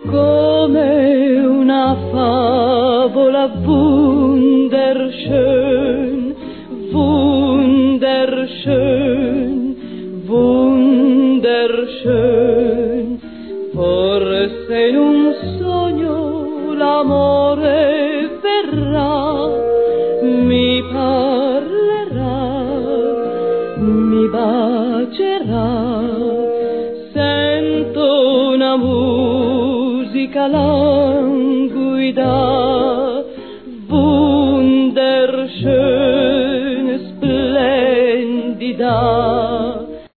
come una favola wunderschön, wunderschön, wunderschön. Forse in un sogno l'amore verrà, mi parlerà, mi bacerà. Sento una musica languida, wunderschön, splendida.